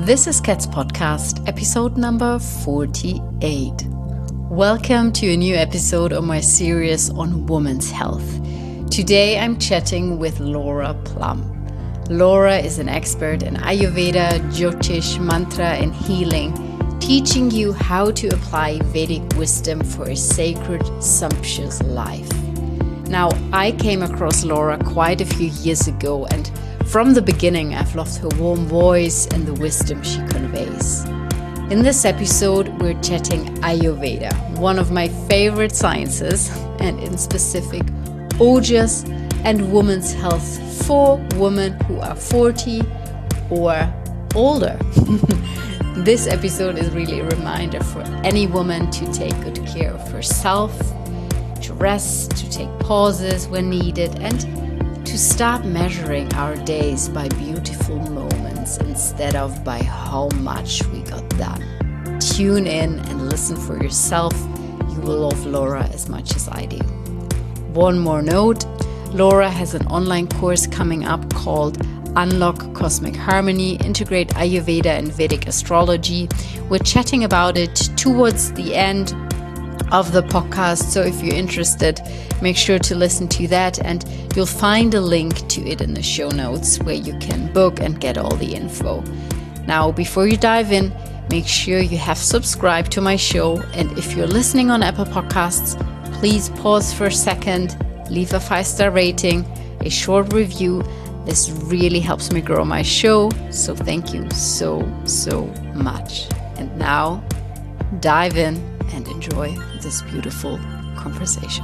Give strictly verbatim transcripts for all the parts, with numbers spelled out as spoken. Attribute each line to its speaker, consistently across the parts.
Speaker 1: This is Kat's podcast, episode number forty-eight. Welcome to a new episode of my series on women's health. Today I'm chatting with Laura Plum. Laura is an expert in Ayurveda, Jyotish, mantra, and healing, teaching you how to apply Vedic wisdom for a sacred, sumptuous life. Now, I came across Laura quite a few years ago, and from the beginning, I've loved her warm voice and the wisdom she conveys. In this episode, we're chatting Ayurveda, one of my favorite sciences, and in specific, Ojas and women's health for women who are forty or older. This episode is really a reminder for any woman to take good care of herself, to rest, to take pauses when needed, and to stop measuring our days by beautiful moments instead of by how much we got done. Tune in and listen for yourself. You will love Laura as much as I do. One more note, Laura has an online course coming up called Unlock Cosmic Harmony, Integrate Ayurveda and Vedic Astrology. We're chatting about it towards the end of the podcast, so if you're interested, make sure to listen to that, and you'll find a link to it in the show notes where you can book and get all the info. Now, before you dive in, make sure you have subscribed to my show, and if you're listening on Apple Podcasts, please pause for a second, leave a five-star rating, a short review. This really helps me grow my show, so thank you so, so much. And now, dive in and enjoy this beautiful conversation.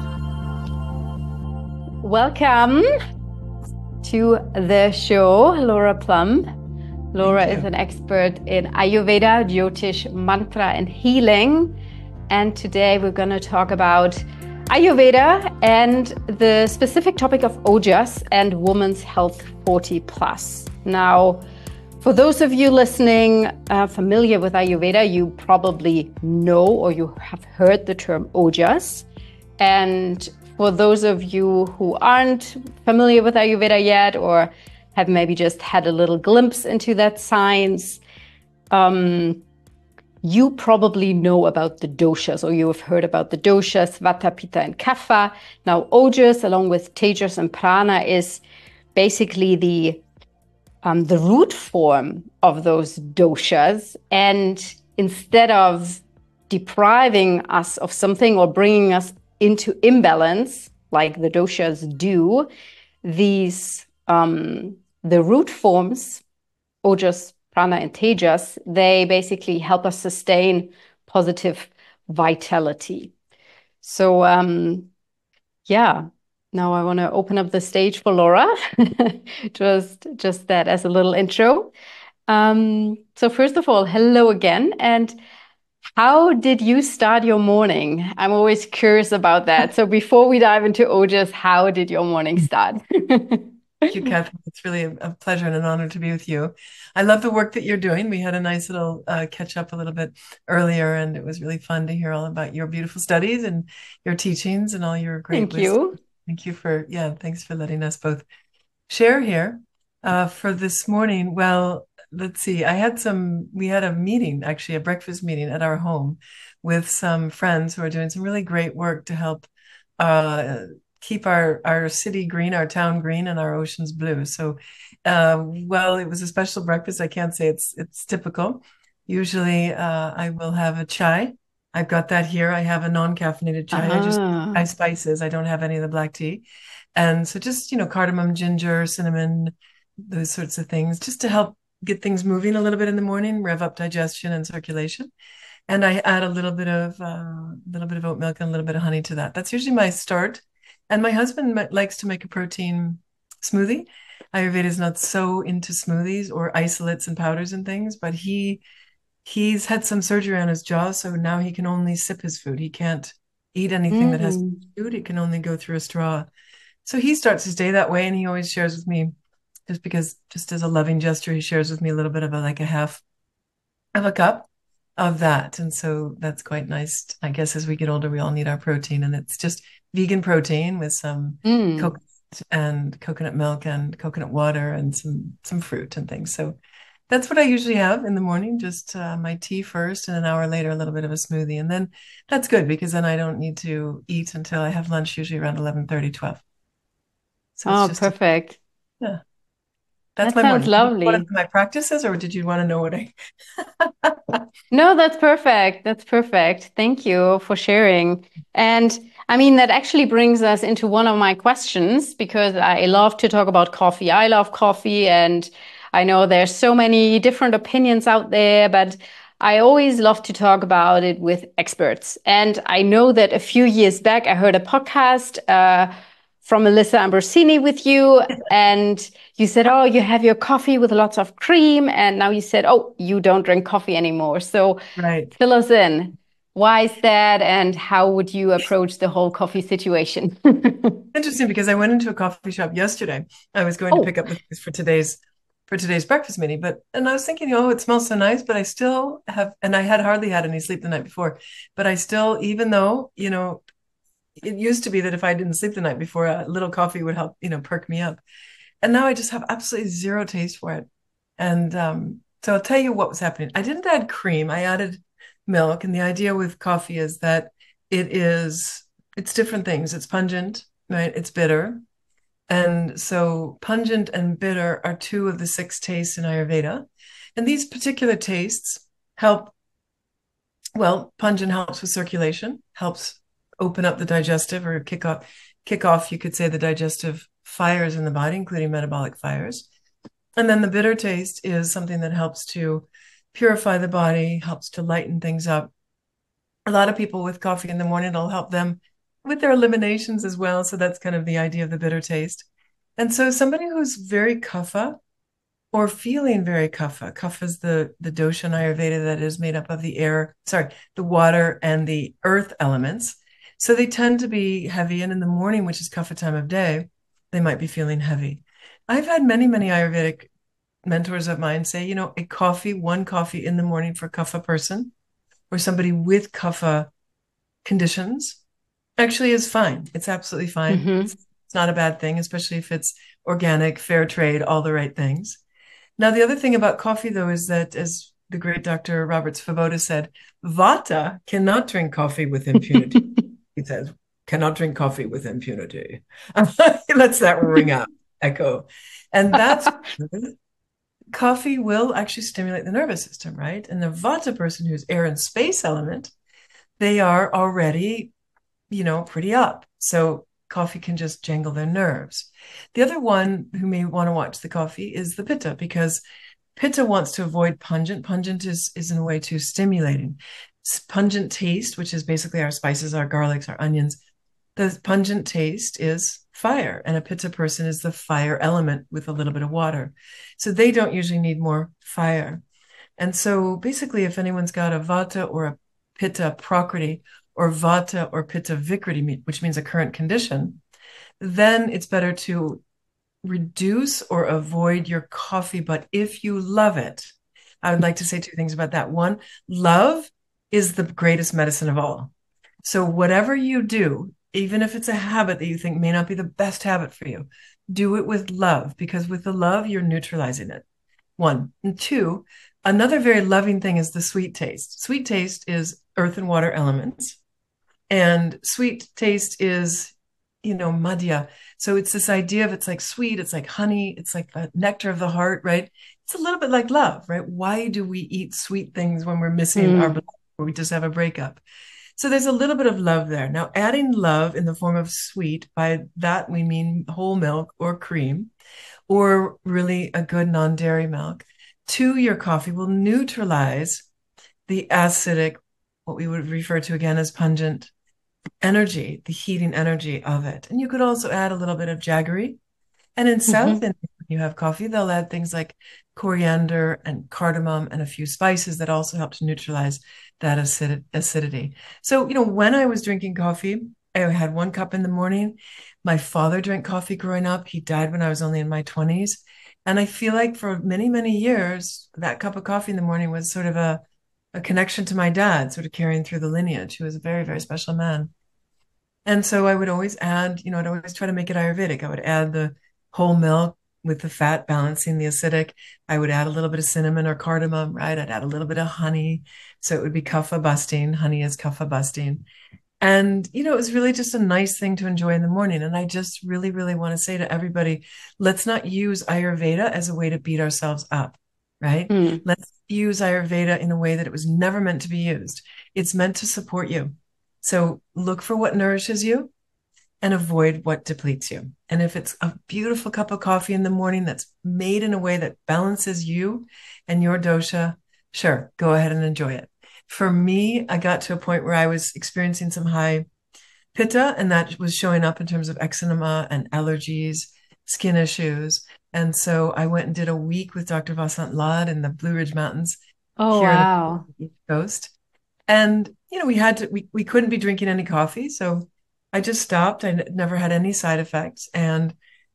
Speaker 1: Welcome to the show, Laura Plum. Laura is an expert in Ayurveda, Jyotish, mantra, and healing. And today we're going to talk about Ayurveda and the specific topic of Ojas and women's health forty plus. Now, for those of you listening uh, familiar with Ayurveda, you probably know or you have heard the term Ojas. And for those of you who aren't familiar with Ayurveda yet or have maybe just had a little glimpse into that science, um, you probably know about the doshas, or you have heard about the doshas, Vata, Pitta, and Kapha. Now, Ojas, along with Tejas and Prana, is basically the Um, the root form of those doshas. And instead of depriving us of something or bringing us into imbalance, like the doshas do, these, um, the root forms, Ojas, Prana, and Tejas, they basically help us sustain positive vitality. So, um, yeah. Now I want to open up the stage for Laura. just, just that as a little intro. Um, so first of all, hello again. And how did you start your morning? I'm always curious about that. So before we dive into Ojas, how did your morning start?
Speaker 2: Thank you, Catherine. It's really a pleasure and an honor to be with you. I love the work that you're doing. We had a nice little uh, catch up a little bit earlier, and it was really fun to hear all about your beautiful studies and your teachings and all your great
Speaker 1: Thank
Speaker 2: wisdom.
Speaker 1: you.
Speaker 2: Thank you for, yeah, thanks for letting us both share here uh, for this morning. Well, let's see. I had some, we had a meeting, actually a breakfast meeting at our home with some friends who are doing some really great work to help uh, keep our, our city green, our town green, and our oceans blue. So, uh, well, it was a special breakfast. I can't say it's, it's typical. Usually uh, I will have a chai. I've got that here. I have a non-caffeinated chai.
Speaker 1: Uh-huh.
Speaker 2: I just I spices. I don't have any of the black tea. And so just, you know, cardamom, ginger, cinnamon, those sorts of things, just to help get things moving a little bit in the morning, rev up digestion and circulation. And I add a little bit of a uh, little bit of oat milk and a little bit of honey to that. That's usually my start. And my husband likes to make a protein smoothie. Ayurveda is not so into smoothies or isolates and powders and things, but he He's had some surgery on his jaw, so now he can only sip his food. He can't eat anything mm. that has food. It can only go through a straw. So he starts his day that way, and he always shares with me, just because, just as a loving gesture, he shares with me a little bit of a, like a half of a cup of that. And so that's quite nice. I guess as we get older, we all need our protein, and it's just vegan protein with some mm. coconut and coconut milk and coconut water and some, some fruit and things. So That's what I usually have in the morning, just uh, my tea first, and an hour later, a little bit of a smoothie. And then that's good because then I don't need to eat until I have lunch, usually around eleven thirty, twelve. So it's
Speaker 1: Oh,
Speaker 2: just, a,
Speaker 1: perfect.
Speaker 2: yeah, that's
Speaker 1: That
Speaker 2: my
Speaker 1: sounds
Speaker 2: morning. What
Speaker 1: lovely.
Speaker 2: are my practices, or did you want to know what I?
Speaker 1: No, that's perfect. That's perfect. Thank you for sharing. And I mean, that actually brings us into one of my questions because I love to talk about coffee. I love coffee, and I know there's so many different opinions out there, but I always love to talk about it with experts. And I know that a few years back, I heard a podcast uh, from Melissa Ambrosini with you, and you said, oh, you have your coffee with lots of cream. And now you said, oh, you don't drink coffee anymore. So
Speaker 2: Right.
Speaker 1: fill us in. Why is that? And how would you approach the whole coffee situation?
Speaker 2: Interesting because I went into a coffee shop yesterday. I was going to
Speaker 1: Oh,
Speaker 2: pick up the things for today's for today's breakfast meeting, but and I was thinking, oh, it smells so nice, but I still have, and I had hardly had any sleep the night before, but I still, even though, you know, it used to be that if I didn't sleep the night before, a little coffee would help, you know, perk me up. And now I just have absolutely zero taste for it. And um, so I'll tell you what was happening. I didn't add cream, I added milk. And the idea with coffee is that it is, it's different things. It's pungent, right? It's bitter. And so pungent and bitter are two of the six tastes in Ayurveda. And these particular tastes help, well, pungent helps with circulation, helps open up the digestive or kick off, kick off, you could say, the digestive fires in the body, including metabolic fires. And then the bitter taste is something that helps to purify the body, helps to lighten things up. A lot of people with coffee in the morning, it'll help them with their eliminations as well. So that's kind of the idea of the bitter taste. And so somebody who's very kapha or feeling very kapha, kapha is the, the dosha in Ayurveda that is made up of the air, sorry, the water and the earth elements. So they tend to be heavy. And in the morning, which is kapha time of day, they might be feeling heavy. I've had many, many Ayurvedic mentors of mine say, you know, a coffee, one coffee in the morning for kapha person or somebody with kapha conditions actually is fine. It's absolutely fine.
Speaker 1: mm-hmm.
Speaker 2: It's, it's not a bad thing, especially if it's organic, fair trade, all the right things. Now, the other thing about coffee, though, is that, as the great Doctor Robert Svoboda said, Vata cannot drink coffee with impunity. He says, cannot drink coffee with impunity. Let's that ring out, echo. And that's coffee will actually stimulate the nervous system, right? And the Vata person who's air and space element, they are already, you know, pretty up. So coffee can just jangle their nerves. The other one who may want to watch the coffee is the Pitta, because Pitta wants to avoid pungent. Pungent is, is in a way too stimulating. Pungent taste, which is basically our spices, our garlics, our onions, the pungent taste is fire, and a Pitta person is the fire element with a little bit of water. So they don't usually need more fire. And so basically, if anyone's got a Vata or a Pitta prakriti, or Vata or Pitta vikriti, which means a current condition, then it's better to reduce or avoid your coffee. But if you love it, I would like to say two things about that. One, love is the greatest medicine of all. So whatever you do, even if it's a habit that you think may not be the best habit for you, do it with love, because with the love, you're neutralizing it. One. And two, another very loving thing is the sweet taste. Sweet taste is earth and water elements. And sweet taste is, you know, madhya. So it's this idea of it's like sweet, it's like honey, it's like the nectar of the heart, right? It's a little bit like love, right? Why do we eat sweet things when we're missing mm. our blood, or we just have a breakup? So there's a little bit of love there. Now, adding love in the form of sweet, by that we mean whole milk or cream, or really a good non-dairy milk, to your coffee will neutralize the acidic, what we would refer to again as pungent energy, the heating energy of it. And you could also add a little bit of jaggery. And in mm-hmm. South India, when you have coffee, they'll add things like coriander and cardamom and a few spices that also help to neutralize that acid- acidity. So, you know, when I was drinking coffee, I had one cup in the morning. My father drank coffee growing up. He died when I was only in my twenties. And I feel like for many, many years, that cup of coffee in the morning was sort of a, a connection to my dad, sort of carrying through the lineage. He was a very, very special man. And so I would always add, you know, I'd always try to make it Ayurvedic. I would add the whole milk, with the fat balancing the acidic. I would add a little bit of cinnamon or cardamom, right? I'd add a little bit of honey. So it would be kapha busting. Honey is kapha busting. And, you know, it was really just a nice thing to enjoy in the morning. And I just really, really want to say to everybody, let's not use Ayurveda as a way to beat ourselves up, right?
Speaker 1: Mm.
Speaker 2: Let's use Ayurveda in a way that it was never meant to be used. It's meant to support you. So look for what nourishes you and avoid what depletes you. And if it's a beautiful cup of coffee in the morning that's made in a way that balances you and your dosha, sure, go ahead and enjoy it. For me, I got to a point where I was experiencing some high pitta, and that was showing up in terms of eczema and allergies, skin issues. And so I went and did a week with Doctor Vasant Lad in the Blue Ridge Mountains
Speaker 1: Oh,
Speaker 2: here
Speaker 1: wow.
Speaker 2: on the East Coast. And, you know, we had to, we, we couldn't be drinking any coffee. So I just stopped. I n- never had any side effects. And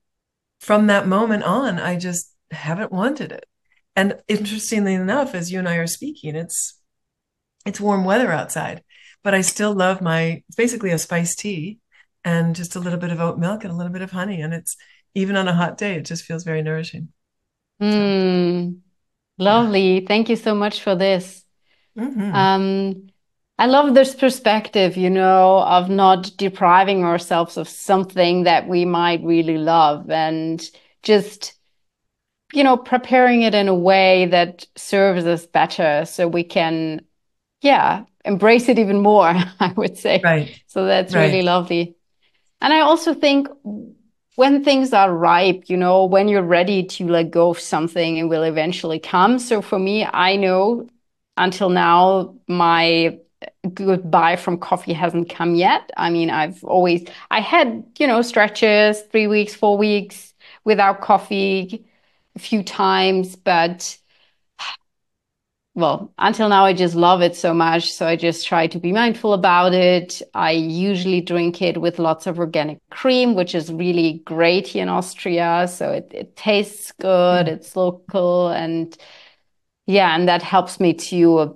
Speaker 2: from that moment on, I just haven't wanted it. And interestingly enough, as you and I are speaking, it's, it's warm weather outside, but I still love my, it's basically a spiced tea and just a little bit of oat milk and a little bit of honey. And it's even on a hot day, it just feels very nourishing. So,
Speaker 1: Mm,
Speaker 2: yeah.
Speaker 1: lovely. Thank you so much for this.
Speaker 2: hmm
Speaker 1: Um, I love this perspective, you know, of not depriving ourselves of something that we might really love and just, you know, preparing it in a way that serves us better so we can, yeah, embrace it even more, I would say.
Speaker 2: Right,
Speaker 1: So that's really
Speaker 2: right.
Speaker 1: lovely. And I also think when things are ripe, you know, when you're ready to let go of something, it will eventually come. So for me, I know until now, my goodbye from coffee hasn't come yet. I mean, I've always, I had, you know, stretches, three weeks, four weeks without coffee a few times, but well, until now, I just love it so much. So I just try to be mindful about it. I usually drink it with lots of organic cream, which is really great here in Austria. So it, it tastes good,
Speaker 2: Mm.
Speaker 1: it's local. And yeah, and that helps me to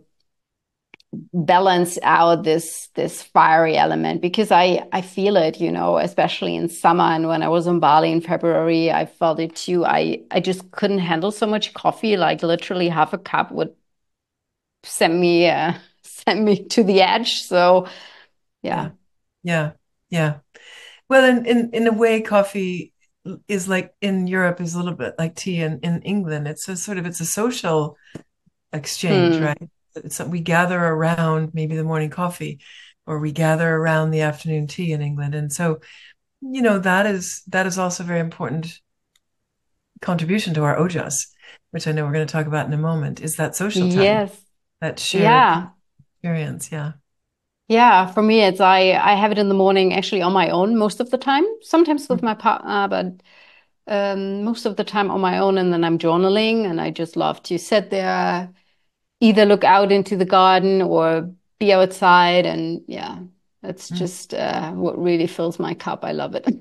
Speaker 1: balance out this this fiery element because I I feel it, you know, especially in summer. And when I was in Bali in February, I felt it too. I I just couldn't handle so much coffee. Like literally half a cup would send me uh, send me to the edge. So yeah.
Speaker 2: Yeah, yeah, yeah. Well, in, in, in a way, coffee is like in Europe is a little bit like tea in, in England. It's a sort of, it's a social exchange,
Speaker 1: Hmm.
Speaker 2: right? It's we gather around maybe the morning coffee or we gather around the afternoon tea in England. And so, you know, that is that is also a very important contribution to our ojas, which I know we're going to talk about in a moment, is that social time,
Speaker 1: Yes.
Speaker 2: that shared
Speaker 1: Yeah.
Speaker 2: experience. Yeah.
Speaker 1: Yeah. For me, it's I I have it in the morning actually on my own most of the time. Sometimes with
Speaker 2: Mm.
Speaker 1: my partner, but um, most of the time on my own. And then I'm journaling, and I just love to sit there, either look out into the garden or be outside. And yeah, that's
Speaker 2: Mm.
Speaker 1: just uh, what really fills my cup. I love it.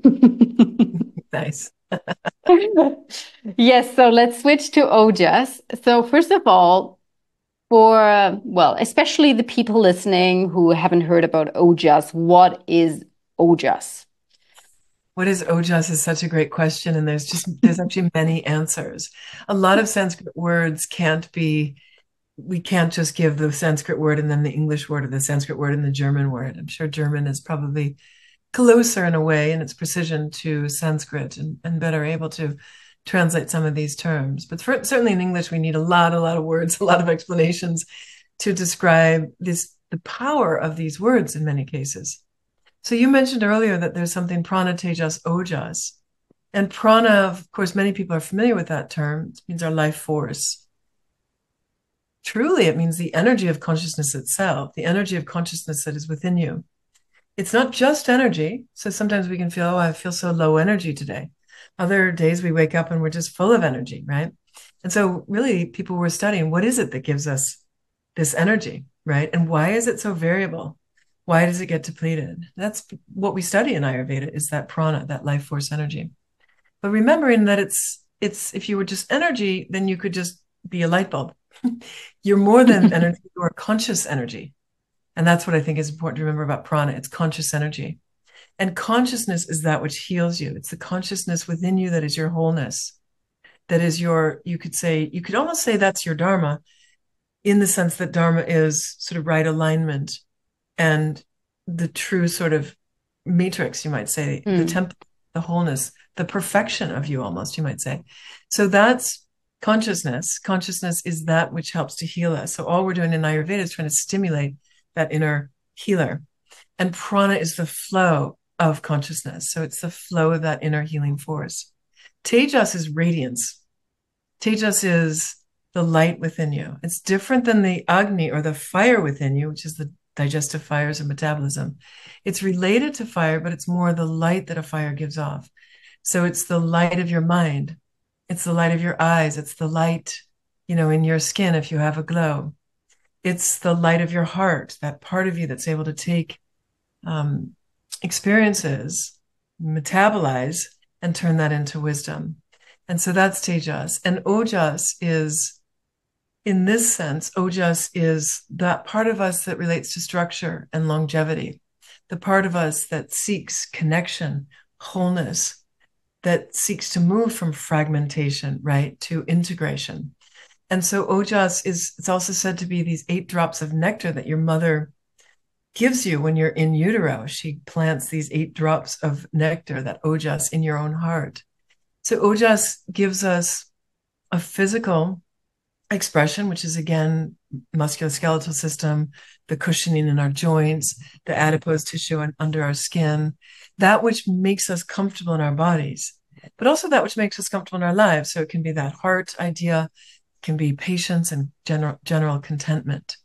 Speaker 2: Nice.
Speaker 1: Yes, so let's switch to ojas. So first of all, for well, especially the people listening who haven't heard about ojas, what is ojas?
Speaker 2: What is ojas is such a great question, and there's just there's actually many answers. A lot of Sanskrit words can't be we can't just give the Sanskrit word and then the English word or the Sanskrit word and the German word. I'm sure German is probably closer in a way in its precision to Sanskrit and, and better able to translate some of these terms. But for, certainly in English, we need a lot, a lot of words, a lot of explanations to describe this the power of these words in many cases. So you mentioned earlier that there's something prana, tejas, ojas. And prana, of course, many people are familiar with that term. It means our life force. Truly, it means the energy of consciousness itself, the energy of consciousness that is within you. It's not just energy. So sometimes we can feel, oh, I feel so low energy today. Other days we wake up and we're just full of energy, right? And so really people were studying what is it that gives us this energy, right? And why is it so variable? Why does it get depleted? That's what we study in Ayurveda is that prana, that life force energy. But remembering that it's it's if you were just energy, then you could just be a light bulb. You're more than energy, you are conscious energy. And that's what I think is important to remember about prana. It's conscious energy. And consciousness is that which heals you. It's the consciousness within you that is your wholeness. that is your, you could say, you could almost say that's your Dharma, in the sense that Dharma is sort of right alignment and the true sort of matrix, you might say, mm. the temple, the wholeness, the perfection of you almost, you might say. So that's consciousness. Consciousness is that which helps to heal us. So all we're doing in Ayurveda is trying to stimulate that inner healer. And prana is the flow of consciousness. So it's the flow of that inner healing force. Tejas is radiance. Tejas is the light within you. It's different than the Agni, or the fire within you, which is the digestive fires and metabolism. It's related to fire, but it's more the light that a fire gives off. So it's the light of your mind. It's the light of your eyes. It's the light, you know, in your skin if you have a glow. It's the light of your heart, that part of you that's able to take um, experiences, metabolize, and turn that into wisdom. And so that's Tejas. And Ojas is, in this sense, Ojas is that part of us that relates to structure and longevity, the part of us that seeks connection, wholeness, that seeks to move from fragmentation, right, to integration. And so Ojas is, it's also said to be these eight drops of nectar that your mother gives you when you're in utero. She plants these eight drops of nectar, that Ojas, in your own heart. So Ojas gives us a physical expression, which is, again, musculoskeletal system, the cushioning in our joints, the adipose tissue and under our skin, that which makes us comfortable in our bodies, but also that which makes us comfortable in our lives. So it can be that heart idea, it can be patience and general, general contentment.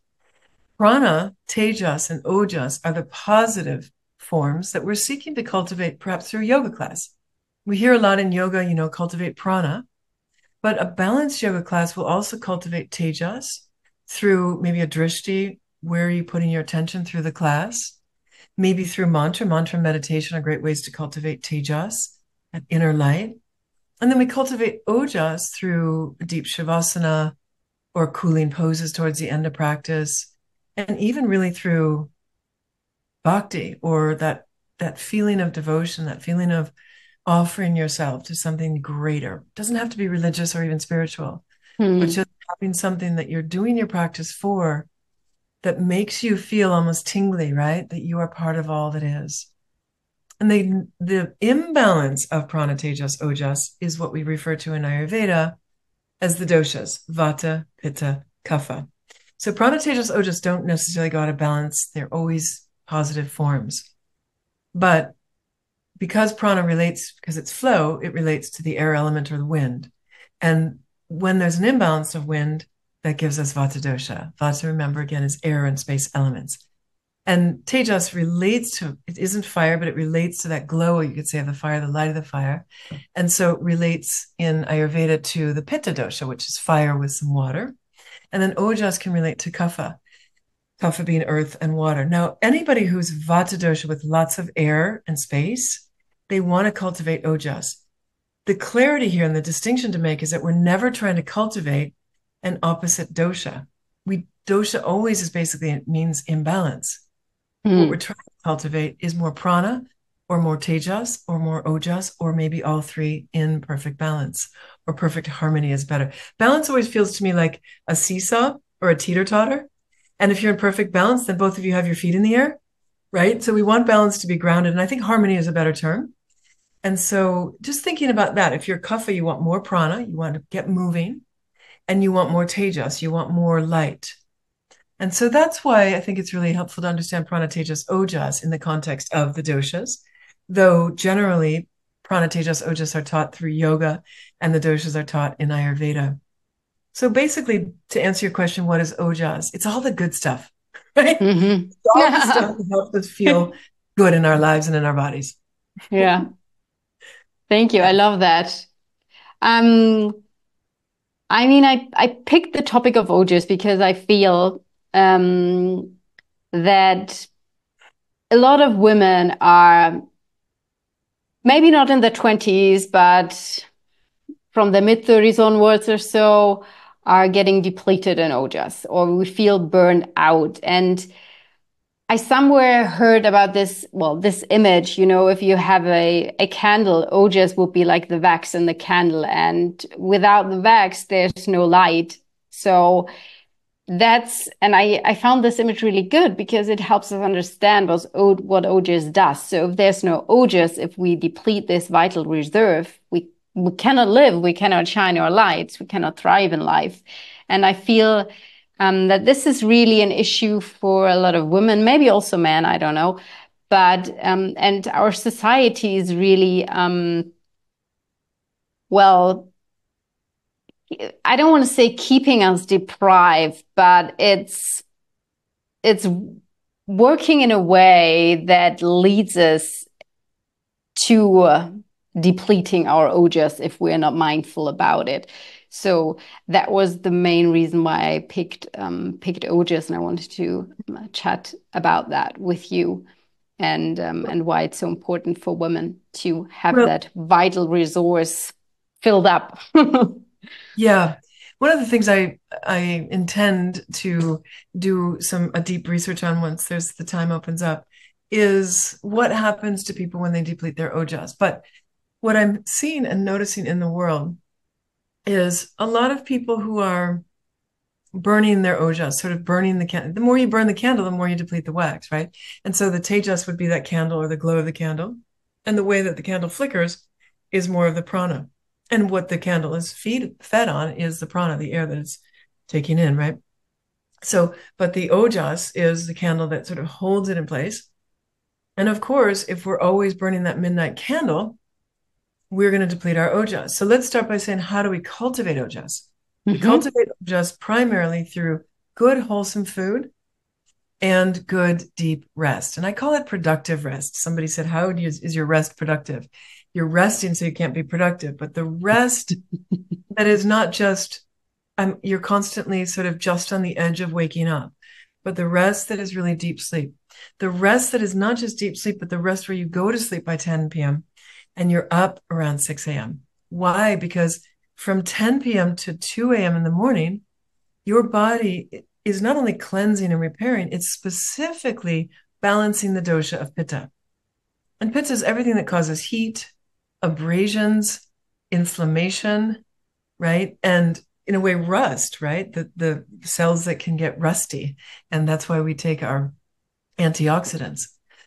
Speaker 2: Prana, Tejas, and Ojas are the positive forms that we're seeking to cultivate, perhaps through yoga class. We hear a lot in yoga, you know, cultivate prana, but a balanced yoga class will also cultivate Tejas through maybe a drishti. Where are you putting your attention through the class? Maybe through mantra. Mantra meditation are great ways to cultivate Tejas, that inner light. And then we cultivate Ojas through deep shavasana or cooling poses towards the end of practice, and even really through bhakti, or that, that feeling of devotion, that feeling of offering yourself to something greater. It doesn't have to be religious or even spiritual, mm. but just having something that you're doing your practice for that makes you feel almost tingly, right? That you are part of all that is. And the, the imbalance of prana, tejas, ojas is what we refer to in Ayurveda as the doshas, vata, pitta, kapha. So prana, tejas, ojas don't necessarily go out of balance. They're always positive forms. But because prana relates, because it's flow, it relates to the air element or the wind. And when there's an imbalance of wind, that gives us vata dosha. Vata, remember, again, is air and space elements. And tejas relates to, it isn't fire, but it relates to that glow, you could say, of the fire, the light of the fire. And so it relates in Ayurveda to the pitta dosha, which is fire with some water. And then ojas can relate to kapha, kapha being earth and water. Now, anybody who's vata dosha with lots of air and space, they want to cultivate ojas. The clarity here and the distinction to make is that we're never trying to cultivate an opposite dosha. We dosha always is basically, it means imbalance. Mm. What we're trying to cultivate is more prana, or more tejas, or more ojas, or maybe all three in perfect balance, or perfect harmony is better. Balance always feels to me like a seesaw or a teeter-totter. And if you're in perfect balance, then both of you have your feet in the air, right? So we want balance to be grounded. And I think harmony is a better term. And so just thinking about that, if you're kapha, you want more prana, you want to get moving, and you want more tejas, you want more light. And so that's why I think it's really helpful to understand prana, tejas, ojas in the context of the doshas, though generally prana, tejas, ojas are taught through yoga and the doshas are taught in Ayurveda. So basically, to answer your question, what is ojas? It's all the good stuff, right? Mm-hmm. It's all yeah. the stuff that helps us feel good in our lives and in our bodies.
Speaker 1: Yeah. Thank you. I love that. Um, I mean, I, I picked the topic of ojas because I feel um, that a lot of women are maybe not in their twenties, but from the mid thirties onwards or so are getting depleted in ojas, or we feel burned out. And I somewhere heard about this, well, this image, you know, if you have a, a candle, ojas would be like the wax in the candle. And without the wax, there's no light. So that's, and I, I found this image really good because it helps us understand what, what ojas does. So if there's no ojas, if we deplete this vital reserve, we, we cannot live, we cannot shine our lights, we cannot thrive in life. And I feel Um, that this is really an issue for a lot of women, maybe also men, I don't know. But, um, and our society is really, um, well, I don't want to say keeping us deprived, but it's, it's working in a way that leads us to uh, depleting our ojas if we're not mindful about it. So that was the main reason why I picked um, picked ojas, and I wanted to chat about that with you, and um, and why it's so important for women to have
Speaker 2: Well,
Speaker 1: that vital resource filled up.
Speaker 2: yeah. One of the things I I intend to do some a deep research on once there's the time opens up is what happens to people when they deplete their ojas. But what I'm seeing and noticing in the world is a lot of people who are burning their ojas, sort of burning the candle. The more you burn the candle, the more you deplete the wax, right? And so the tejas would be that candle or the glow of the candle. And the way that the candle flickers is more of the prana. And what the candle is feed, fed on is the prana, the air that it's taking in, right? So, but the ojas is the candle that sort of holds it in place. And of course, if we're always burning that midnight candle, we're going to deplete our ojas. So let's start by saying, how do we cultivate ojas? Mm-hmm. We cultivate ojas primarily through good, wholesome food and good, deep rest. And I call it productive rest. Somebody said, how do you, is your rest productive? You're resting so you can't be productive. But the rest that is not just, um, you're constantly sort of just on the edge of waking up, but the rest that is really deep sleep. The rest that is not just deep sleep, but the rest where you go to sleep by ten p.m., and you're up around six a.m. Why? Because from ten p.m. to two a.m. in the morning, your body is not only cleansing and repairing, it's specifically balancing the dosha of pitta. And pitta is everything that causes heat, abrasions, inflammation, right? And in a way, rust, right? The, the cells that can get rusty. And that's why we take our antioxidants.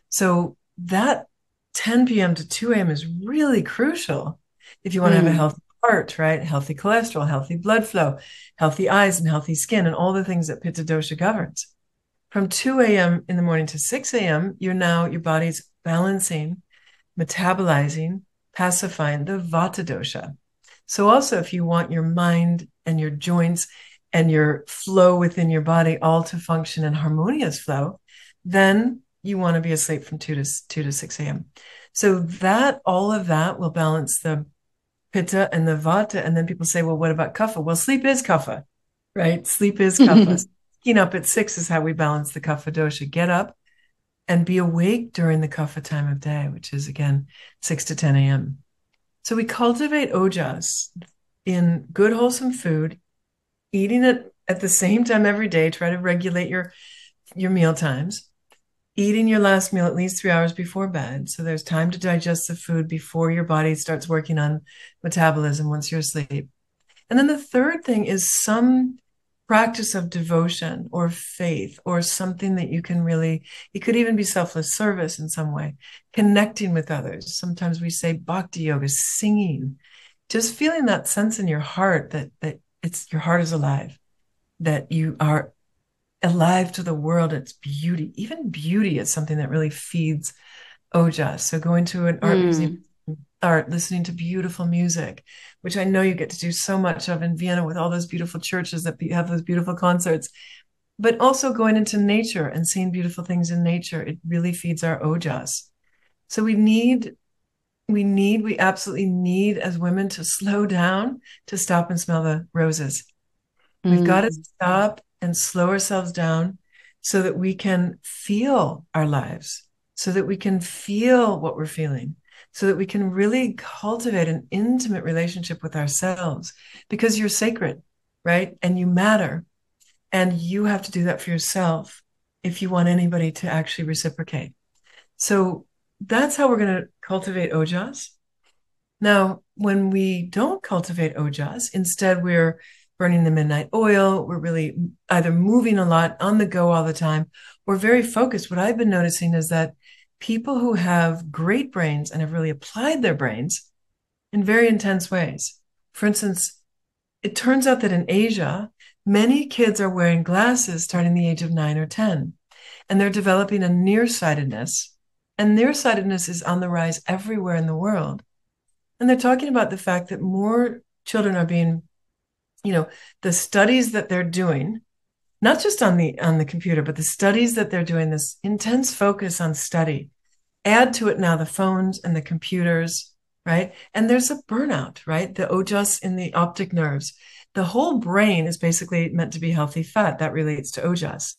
Speaker 2: So that ten p.m. to two a.m. is really crucial if you want mm. to have a healthy heart, right? Healthy cholesterol, healthy blood flow, healthy eyes, and healthy skin, and all the things that Pitta dosha governs. From two a.m. in the morning to six a.m., you're now, your body's balancing, metabolizing, pacifying the Vata dosha. So also, if you want your mind and your joints and your flow within your body all to function in harmonious flow, then you want to be asleep from two to two to six a.m. So that all of that will balance the Pitta and the Vata. And then people say, well, what about Kapha? Well, sleep is Kapha, right? Sleep is Kapha. Waking up at six is how we balance the Kapha dosha. Get up and be awake during the Kapha time of day, which is again six to ten a.m. So we cultivate ojas in good, wholesome food, eating it at the same time every day. Try to regulate your your meal times. Eating your last meal at least three hours before bed. So there's time to digest the food before your body starts working on metabolism once you're asleep. And then the third thing is some practice of devotion or faith or something that you can really, it could even be selfless service in some way, connecting with others. Sometimes we say bhakti yoga, singing, just feeling that sense in your heart that, that it's, your heart is alive, that you are alive to the world, it's beauty. Even beauty is something that really feeds ojas. So going to an art mm. museum, art, listening to beautiful music, which I know you get to do so much of in Vienna with all those beautiful churches that have those beautiful concerts, but also going into nature and seeing beautiful things in nature. It really feeds our ojas. So we need, we need, we absolutely need as women to slow down, to stop and smell the roses. Mm. We've got to stop and slow ourselves down so that we can feel our lives, so that we can feel what we're feeling, so that we can really cultivate an intimate relationship with ourselves, because you're sacred, right? And you matter. And you have to do that for yourself. if you want anybody to actually reciprocate. So that's how we're going to cultivate ojas. Now, when we don't cultivate ojas, instead we're burning the midnight oil, we're really either moving a lot, on the go all the time, or very focused. What I've been noticing is that people who have great brains and have really applied their brains in very intense ways. For instance, it turns out that in Asia, many kids are wearing glasses starting the age of nine or ten, and they're developing a nearsightedness. And nearsightedness is on the rise everywhere in the world. And they're talking about the fact that more children are being, you know, the studies that they're doing, not just on the on the computer, but the studies that they're doing, this intense focus on study. Add to it now the phones and the computers, right? And there's a burnout, right? The ojas in the optic nerves. The whole brain is basically meant to be healthy fat. That relates to ojas.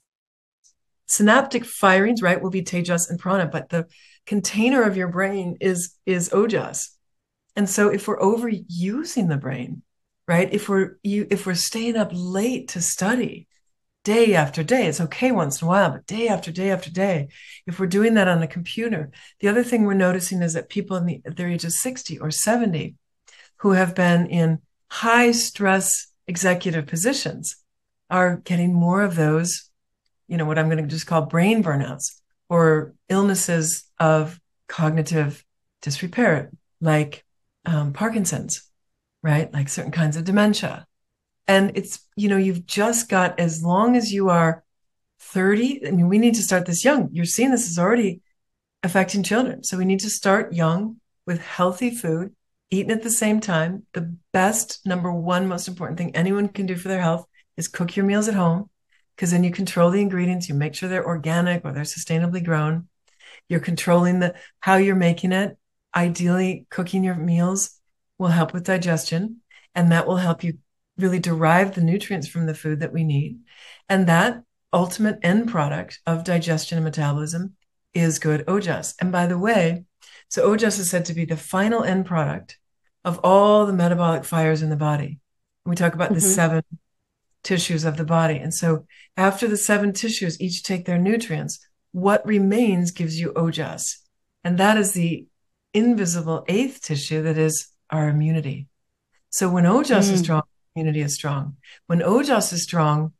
Speaker 2: Synaptic firings, right, will be tejas and prana, but the container of your brain is is ojas. And so if we're overusing the brain, right, if we're you if we're staying up late to study day after day, it's okay once in a while, but day after day after day, if we're doing that on a computer. The other thing we're noticing is that people in the, at their age of sixty or seventy who have been in high stress executive positions are getting more of those, you know, what I'm going to just call brain burnouts or illnesses of cognitive disrepair, like um, Parkinson's, right? Like certain kinds of dementia. And it's, you know, you've just got, as long as you are thirty, I mean, we need to start this young. You're seeing this is already affecting children. So we need to start young with healthy food, eating at the same time. The best, number one, most important thing anyone can do for their health is cook your meals at home, because then you control the ingredients. You make sure they're organic or they're sustainably grown. You're controlling the how you're making it. Ideally, cooking your meals will help with digestion, and that will help you really derive the nutrients from the food that we need. And that ultimate end product of digestion and metabolism is good ojas. And by the way, so ojas is said to be the final end product of all the metabolic fires in the body. We talk about mm-hmm. the seven tissues of the body. And so after the seven tissues each take their nutrients, what remains gives you ojas. And that is the invisible eighth tissue that is our immunity. So when ojas mm. is strong, immunity is strong. When ojas is strong,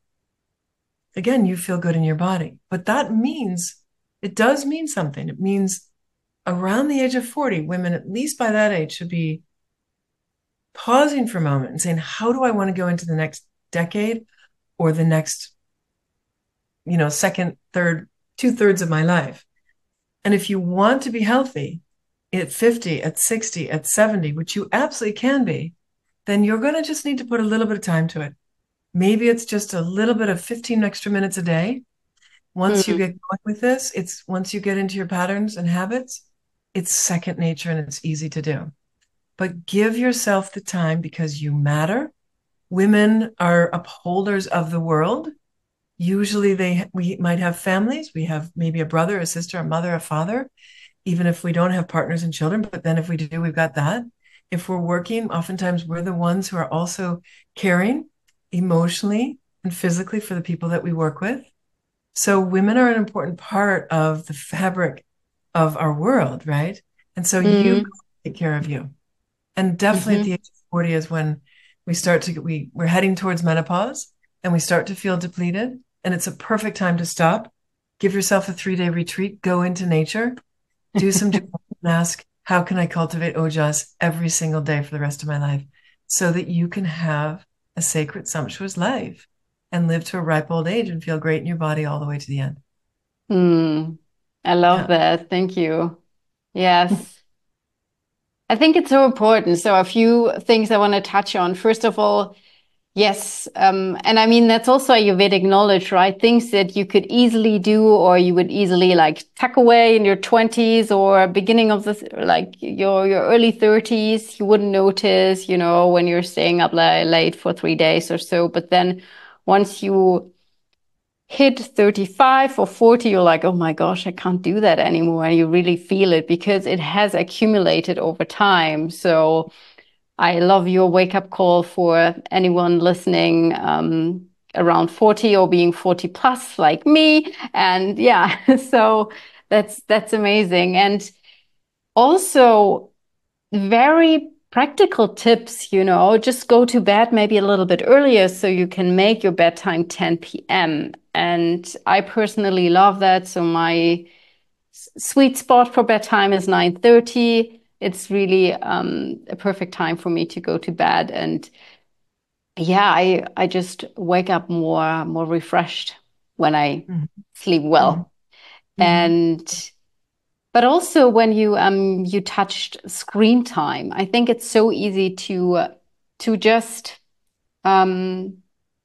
Speaker 2: again, you feel good in your body. But that means, it does mean something. It means around the age of forty, women, at least by that age, should be pausing for a moment and saying, how do I want to go into the next decade or the next, you know, second, third, two thirds of my life? And if you want to be healthy at fifty, at sixty, at seventy, which you absolutely can be, then you're going to just need to put a little bit of time to it. Maybe it's just a little bit of fifteen extra minutes a day. Once mm-hmm. you get going with this, it's once you get into your patterns and habits, it's second nature and it's easy to do. But give yourself the time, because you matter. Women are upholders of the world. Usually they we might have families. We have maybe a brother, a sister, a mother, a father, even if we don't have partners and children. But then if we do, we've got that. If we're working, oftentimes we're the ones who are also caring emotionally and physically for the people that we work with. So women are an important part of the fabric of our world, right? And so mm-hmm. you take care of you. And definitely mm-hmm. at the age of forty is when we start to get, we, we're heading towards menopause and we start to feel depleted. And it's a perfect time to stop. Give yourself a three-day retreat, go into nature, do some and ask, how can I cultivate ojas every single day for the rest of my life so that you can have a sacred, sumptuous life and live to a ripe old age and feel great in your body all the way to the end.
Speaker 1: Mm, I love yeah. that. Thank you. Yes. I think it's so important. So a few things I want to touch on. First of all, yes. Um, and I mean, that's also Ayurvedic knowledge, right? Things that you could easily do, or you would easily like tuck away in your twenties or beginning of the, like your, your early thirties, you wouldn't notice, you know, when you're staying up late for three days or so. But then once you hit thirty-five or forty, you're like, oh my gosh, I can't do that anymore. And you really feel it because it has accumulated over time. So I love your wake up call for anyone listening. Um, around forty or being forty plus like me. And yeah, so that's that's amazing. And also very practical tips, you know, just go to bed maybe a little bit earlier so you can make your bedtime ten p m. And I personally love that. So my sweet spot for bedtime is nine thirty. It's really um, a perfect time for me to go to bed. And yeah, I I just wake up more more refreshed when I
Speaker 2: Mm-hmm.
Speaker 1: sleep well.
Speaker 2: Mm-hmm.
Speaker 1: And but also when you um you touched screen time, I think it's so easy to uh, to just um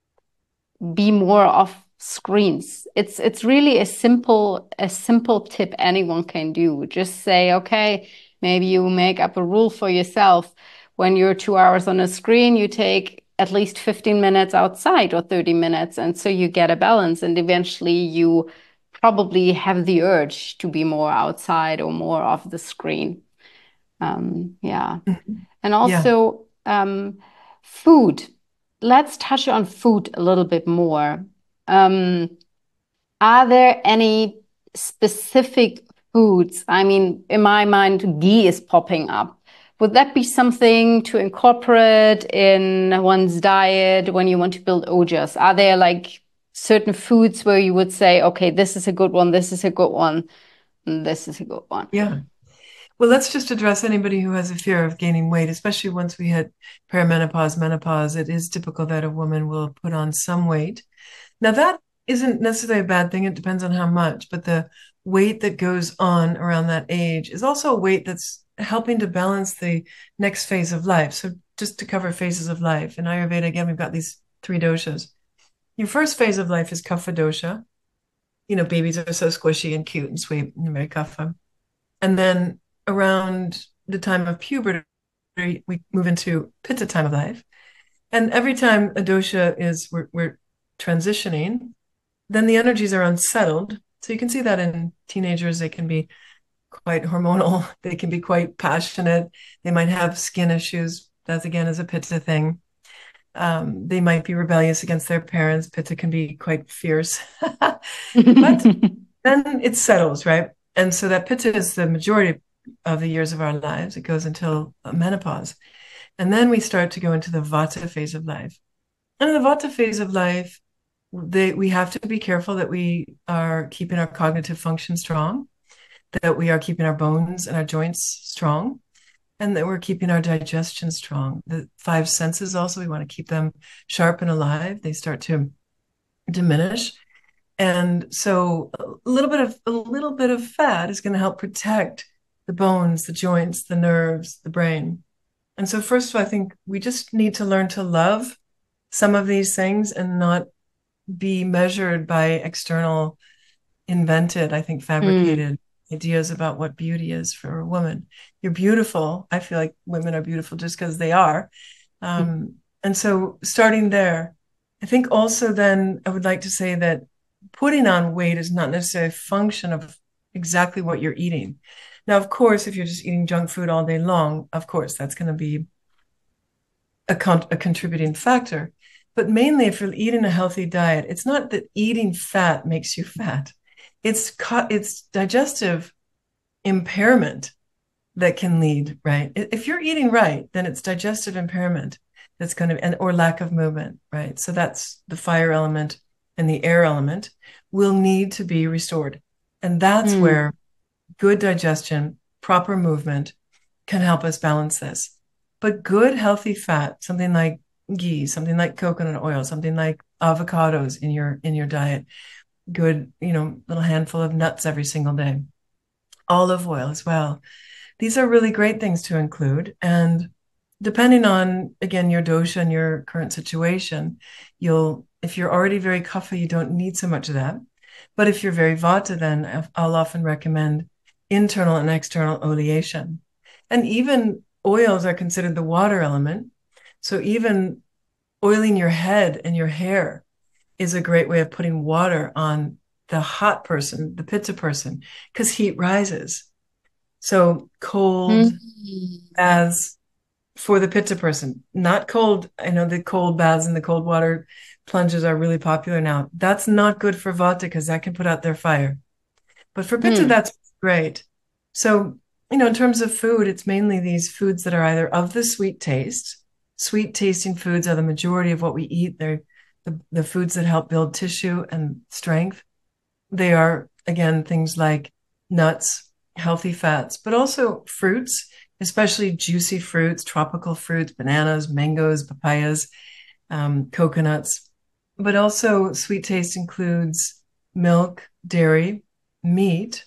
Speaker 1: be more off screens. It's it's really a simple a simple tip anyone can do. Just say, okay, maybe you make up a rule for yourself. When you're two hours on a screen, you take at least fifteen minutes outside or thirty minutes. And so you get a balance and eventually you probably have the urge to be more outside or more off the screen. Um, yeah.
Speaker 2: Mm-hmm.
Speaker 1: And
Speaker 2: Yeah.
Speaker 1: also um, food. Let's touch on food a little bit more. Um, are there any specific foods? I mean, in my mind, ghee is popping up. Would that be something to incorporate in one's diet when you want to build ojas? Are there like certain foods where you would say, okay, this is a good one, this is a good one, and this is a good one?
Speaker 2: Yeah. Well, let's just address anybody who has a fear of gaining weight, especially once we hit perimenopause, menopause. It is typical that a woman will put on some weight. Now, that isn't necessarily a bad thing. It depends on how much, but the weight that goes on around that age is also a weight that's helping to balance the next phase of life. So just to cover phases of life, in Ayurveda, again, we've got these three doshas. Your first phase of life is Kapha dosha. You know, babies are so squishy and cute and sweet and very Kapha. And then around the time of puberty, we move into Pitta time of life. And every time a dosha is, we're, we're transitioning, then the energies are unsettled. So you can see that in teenagers, they can be quite hormonal. They can be quite passionate. They might have skin issues. That again is a Pitta thing. Um, they might be rebellious against their parents. Pitta can be quite fierce. But then it settles, right? And so that Pitta is the majority of the years of our lives. It goes until menopause. And then we start to go into the Vata phase of life. And in the Vata phase of life, they, we have to be careful that we are keeping our cognitive function strong, that we are keeping our bones and our joints strong, and that we're keeping our digestion strong. The five senses also, we want to keep them sharp and alive. They start to diminish. And so a little bit of a little bit of fat is going to help protect the bones, the joints, the nerves, the brain. And so first of all, I think we just need to learn to love some of these things and not be measured by external, invented, I think, fabricated mm. ideas about what beauty is for a woman. You're beautiful. I feel like women are beautiful just because they are. Um, mm. And so starting there, I think also then I would like to say that putting on weight is not necessarily a function of exactly what you're eating. Now, of course, if you're just eating junk food all day long, of course, that's going to be a, con- a contributing factor. But mainly, if you're eating a healthy diet, it's not that eating fat makes you fat. It's co- it's digestive impairment that can lead, right? If you're eating right, then it's digestive impairment that's going to, and or lack of movement, right? So that's the fire element and the air element will need to be restored. And that's mm. where good digestion, proper movement can help us balance this. But good, healthy fat, something like ghee, something like coconut oil, something like avocados in your in your diet, good, you know, little handful of nuts every single day, olive oil as well. These are really great things to include. And depending on, again, your dosha and your current situation, you'll, if you're already very kapha, you don't need so much of that. But if you're very vata, then I'll often recommend internal and external oleation. And even oils are considered the water element. So even oiling your head and your hair is a great way of putting water on the hot person, the pitta person, because heat rises. So cold, mm-hmm. baths, for the pitta person, not cold. I know the cold baths and the cold water plunges are really popular now. That's not good for vata because that can put out their fire. But for pitta,
Speaker 1: Mm.
Speaker 2: that's great. So, you know, in terms of food, it's mainly these foods that are either of the sweet taste. Sweet tasting foods are the majority of what we eat. They're the, the foods that help build tissue and strength. They are, again, things like nuts, healthy fats, but also fruits, especially juicy fruits, tropical fruits, bananas, mangoes, papayas, um, coconuts. But also sweet taste includes milk, dairy, meat,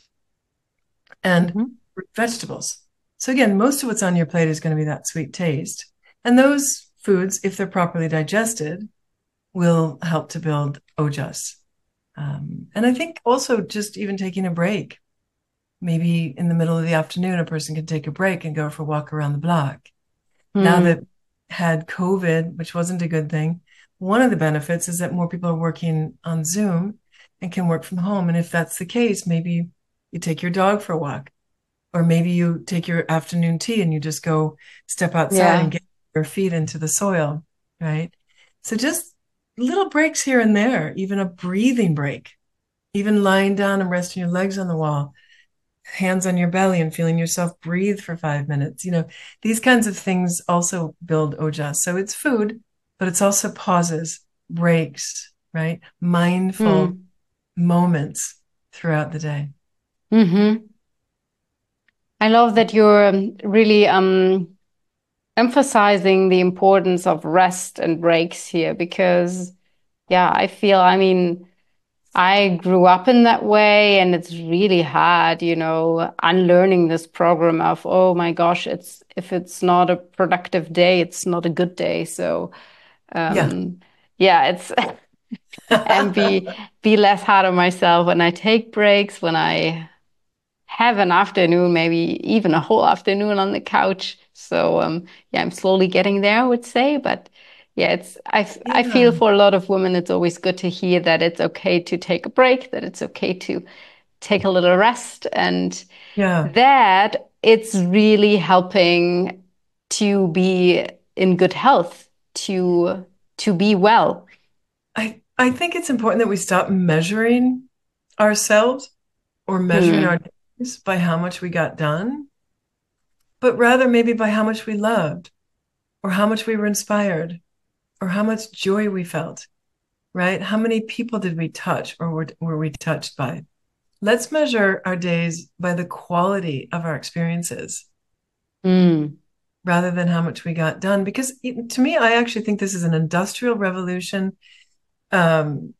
Speaker 2: and
Speaker 1: Mhm.
Speaker 2: vegetables. So again, most of what's on your plate is going to be that sweet taste. And those foods, if they're properly digested, will help to build ojas. Um, and I think also just even taking a break, maybe in the middle of the afternoon, a person can take a break and go for a walk around the block. Now that
Speaker 1: Mm.
Speaker 2: had COVID, which wasn't a good thing, one of the benefits is that more people are working on Zoom and can work from home. And if that's the case, maybe you take your dog for a walk, or maybe you take your afternoon tea and you just go step outside
Speaker 1: Yeah.
Speaker 2: and get your feet into the soil, right? So just little breaks here and there, even a breathing break, even lying down and resting your legs on the wall, hands on your belly and feeling yourself breathe for five minutes. You know, these kinds of things also build ojas. So it's food, but it's also pauses, breaks, right? Mindful
Speaker 1: Mm.
Speaker 2: moments throughout the day.
Speaker 1: Mm-hmm. I love that you're um, really um, emphasizing the importance of rest and breaks here because, yeah, I feel, I mean, I grew up in that way and it's really hard, you know, unlearning this program of, oh my gosh, it's if it's not a productive day, it's not a good day. So,
Speaker 2: Yeah.
Speaker 1: um, yeah, it's and be be less hard on myself when I take breaks, when I have an afternoon, maybe even a whole afternoon on the couch. So um, yeah, I'm slowly getting there, I would say. But yeah, it's I I feel
Speaker 2: Yeah.
Speaker 1: for a lot of women, it's always good to hear that it's okay to take a break, that it's okay to take a little rest, and
Speaker 2: Yeah.
Speaker 1: that it's really helping to be in good health, to to be well.
Speaker 2: I, I think it's important that we stop measuring ourselves or measuring our
Speaker 1: Hmm.
Speaker 2: days by how much we got done, but rather maybe by how much we loved or how much we were inspired or how much joy we felt, right? How many people did we touch or were, were we touched by? Let's measure our days by the quality of our experiences
Speaker 1: Mm.
Speaker 2: rather than how much we got done. Because to me, I actually think this is an industrial revolution. Um,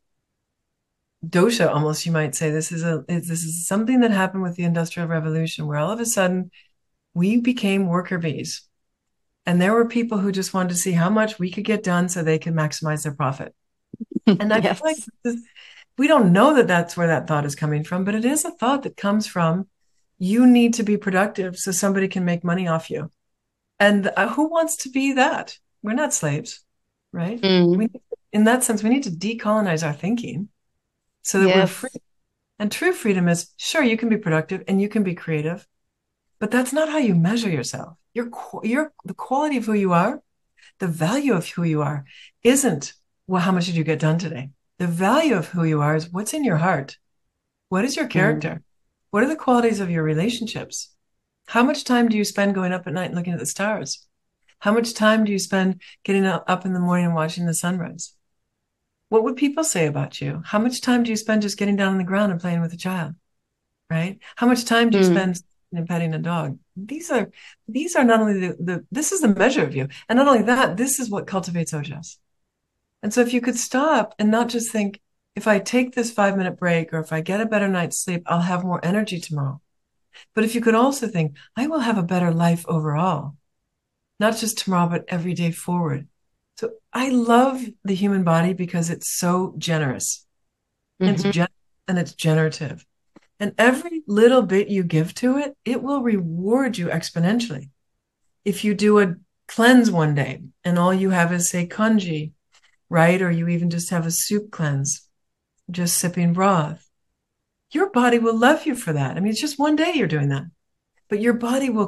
Speaker 2: dosha, almost you might say. This is a this is something that happened with the Industrial Revolution, where all of a sudden we became worker bees, and there were people who just wanted to see how much we could get done so they could maximize their profit. And I feel like
Speaker 1: Yes.
Speaker 2: this, we don't know that that's where that thought is coming from, but it is a thought that comes from you need to be productive so somebody can make money off you. And uh, who wants to be that? We're not slaves, right? We,
Speaker 1: Mm.
Speaker 2: in that sense, we need to decolonize our thinking so that we're free.
Speaker 1: Yes.
Speaker 2: And true freedom is sure, you can be productive and you can be creative, but that's not how you measure yourself. Your, your, the quality of who you are, the value of who you are isn't, well, how much did you get done today? The value of who you are is what's in your heart. What is your
Speaker 1: Mm.
Speaker 2: character? What are the qualities of your relationships? How much time do you spend going up at night and looking at the stars? How much time do you spend getting up in the morning and watching the sunrise? What would people say about you? How much time do you spend just getting down on the ground and playing with a child? Right? How much time do you
Speaker 1: Mm.
Speaker 2: spend in petting a dog? These are these are not only the, the this is the measure of you, and not only that, this is what cultivates ojas. And so if you could stop and not just think, if I take this five minute break or if I get a better night's sleep, I'll have more energy tomorrow. But if you could also think, I will have a better life overall, not just tomorrow, but every day forward. So I love the human body because it's so generous. And it's
Speaker 1: Hmm.
Speaker 2: gen- and it's generative. And every little bit you give to it, it will reward you exponentially. If you do a cleanse one day and all you have is, say, congee, right? Or you even just have a soup cleanse, just sipping broth, your body will love you for that. I mean, it's just one day you're doing that, but your body will come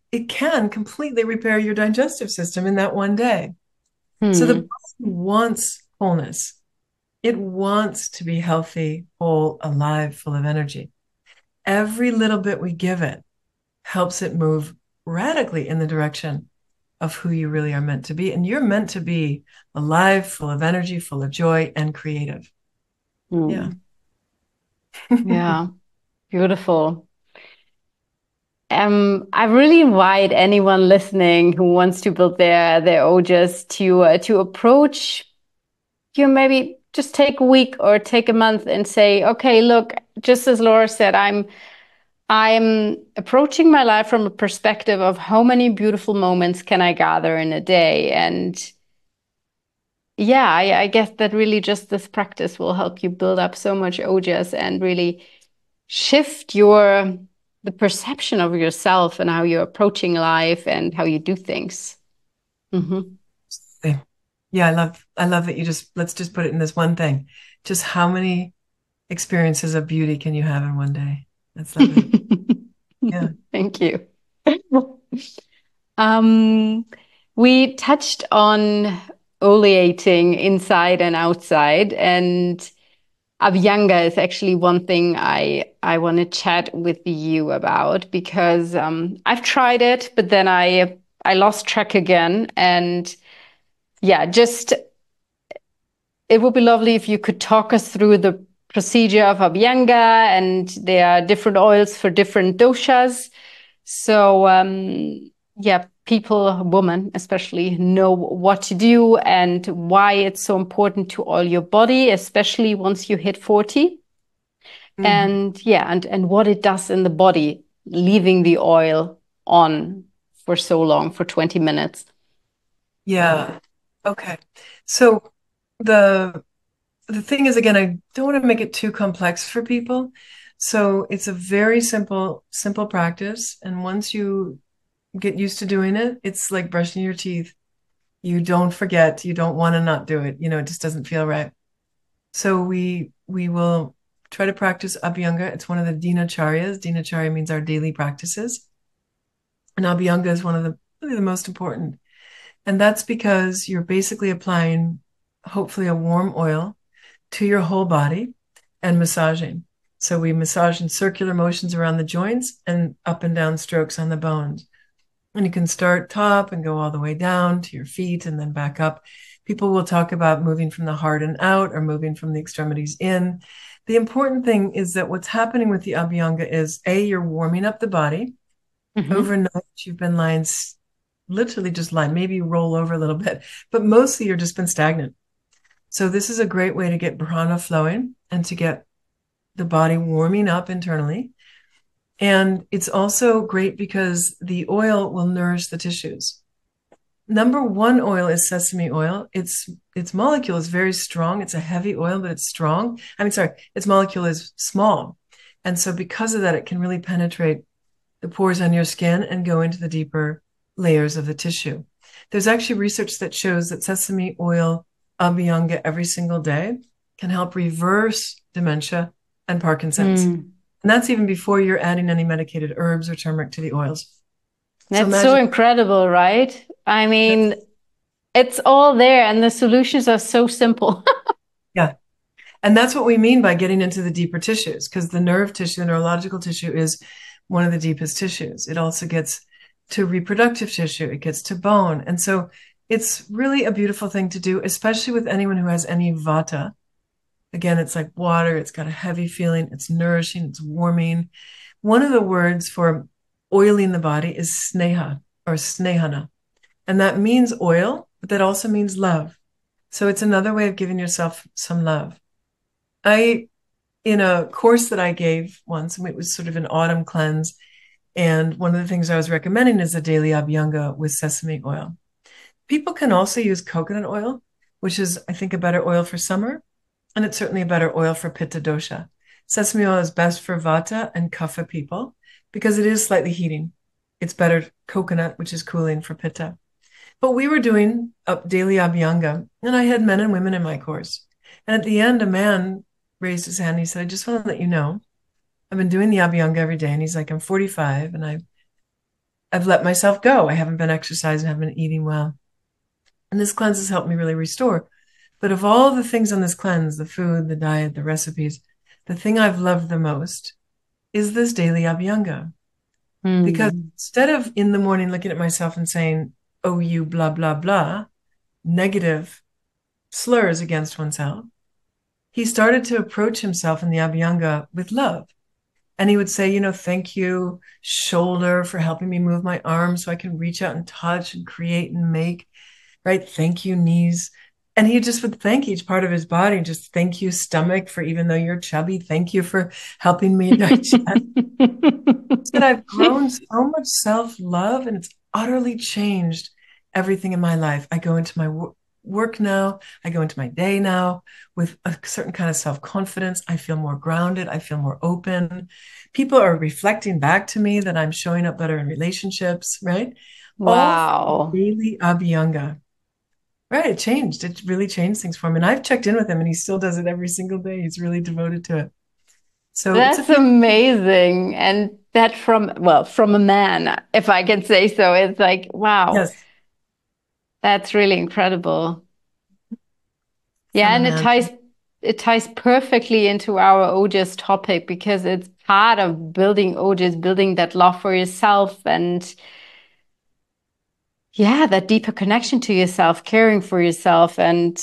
Speaker 2: it can completely repair your digestive system in that one day. So the body
Speaker 1: Hmm.
Speaker 2: wants wholeness. It wants to be healthy, whole, alive, full of energy. Every little bit we give it helps it move radically in the direction of who you really are meant to be. And you're meant to be alive, full of energy, full of joy, and creative. Yeah.
Speaker 1: Hmm. Yeah. Beautiful. Um, I really invite anyone listening who wants to build their their ojas to uh, to approach you. Maybe just take a week or take a month and say, okay, look, just as Laura said, I'm I'm approaching my life from a perspective of how many beautiful moments can I gather in a day, and yeah, I, I guess that really just this practice will help you build up so much ojas and really shift your the perception of yourself and how you're approaching life and how you do things. Hmm.
Speaker 2: Yeah, I love I love that you just let's just put it in this one thing. Just how many experiences of beauty can you have in one day? That's lovely. Yeah.
Speaker 1: Thank you. Um, we touched on oleating inside and outside, and Abhyanga is actually one thing I I want to chat with you about because um, I've tried it, but then I I lost track again, and yeah, just it would be lovely if you could talk us through the procedure of Abhyanga, and there are different oils for different doshas. So um, yeah, people, women especially, know what to do and why it's so important to oil your body, especially once you hit forty.
Speaker 2: Mhm.
Speaker 1: And yeah, and, and what it does in the body, leaving the oil on for so long, for twenty minutes.
Speaker 2: Yeah. Okay. So the the thing is, again, I don't want to make it too complex for people. So it's a very simple, simple practice. And once you get used to doing it, it's like brushing your teeth. You don't forget, you don't want to not do it. You know, it just doesn't feel right. So we we will try to practice Abhyanga. It's one of the Dinacharyas. Dinacharya means our daily practices. And Abhyanga is one of the really the most important. And that's because you're basically applying hopefully a warm oil to your whole body and massaging. So we massage in circular motions around the joints and up and down strokes on the bones. And you can start top and go all the way down to your feet and then back up. People will talk about moving from the heart and out or moving from the extremities in. The important thing is that what's happening with the Abhyanga is A, you're warming up the body.
Speaker 1: Mm-hmm.
Speaker 2: Overnight, you've been lying, literally just lying. Maybe you roll over a little bit, but mostly you're just been stagnant. So this is a great way to get prana flowing and to get the body warming up internally. And it's also great because the oil will nourish the tissues. Number one oil is sesame oil. Its its molecule is very strong. It's a heavy oil, but it's strong. I mean, sorry, its molecule is small. And so because of that, it can really penetrate the pores on your skin and go into the deeper layers of the tissue. There's actually research that shows that sesame oil Abhyanga every single day can help reverse dementia and Parkinson's.
Speaker 1: Mm.
Speaker 2: And that's even before you're adding any medicated herbs or turmeric to the oils. So
Speaker 1: That's so
Speaker 2: imagine.
Speaker 1: incredible, right? I mean, it's all there and the solutions are so simple.
Speaker 2: Yeah. And that's what we mean by getting into the deeper tissues, because the nerve tissue, the neurological tissue is one of the deepest tissues. It also gets to reproductive tissue, it gets to bone. And so it's really a beautiful thing to do, especially with anyone who has any vata. Again, it's like water, it's got a heavy feeling, it's nourishing, it's warming. One of the words for oiling the body is sneha or snehana. And that means oil, but that also means love. So it's another way of giving yourself some love. I, in a course that I gave once, it was sort of an autumn cleanse. And one of the things I was recommending is a daily Abhyanga with sesame oil. People can also use coconut oil, which is, I think, a better oil for summer. And it's certainly a better oil for Pitta dosha. Sesame oil is best for Vata and Kapha people because it is slightly heating. It's better coconut, which is cooling for Pitta. But we were doing a daily Abhyanga, and I had men and women in my course. And at the end, a man raised his hand and he said, I just want to let you know, I've been doing the Abhyanga every day. And he's like, I'm forty-five and I I've let myself go. I haven't been exercising, I haven't been eating well. And this cleanse has helped me really restore. But of all the things on this cleanse, the food, the diet, the recipes, the thing I've loved the most is this daily Abhyanga. Because
Speaker 1: Mm.
Speaker 2: instead of in the morning looking at myself and saying, oh, you blah, blah, blah, negative slurs against oneself, he started to approach himself in the Abhyanga with love. And he would say, you know, thank you, shoulder, for helping me move my arms so I can reach out and touch and create and make, right? Thank you, knees. And he just would thank each part of his body. Just thank you, stomach, for even though you're chubby, thank you for helping me digest. That I've grown so much self-love, and it's utterly changed everything in my life. I go into my wo- work now, I go into my day now with a certain kind of self-confidence. I feel more grounded. I feel more open. People are reflecting back to me that I'm showing up better in relationships, right? All
Speaker 1: Wow.
Speaker 2: daily Abhyanga. Right, it changed. It really changed things for him. And I've checked in with him, and he still does it every single day. He's really devoted to it. So it's a
Speaker 1: That's
Speaker 2: beautiful.
Speaker 1: amazing. And that from, well, from a man, if I can say so, it's like, wow,
Speaker 2: Yes,
Speaker 1: that's really incredible. Yeah,
Speaker 2: from a
Speaker 1: and it
Speaker 2: man.
Speaker 1: ties it ties perfectly into our Ojas topic because it's part of building Ojas, building that love for yourself and yeah, that deeper connection to yourself, caring for yourself and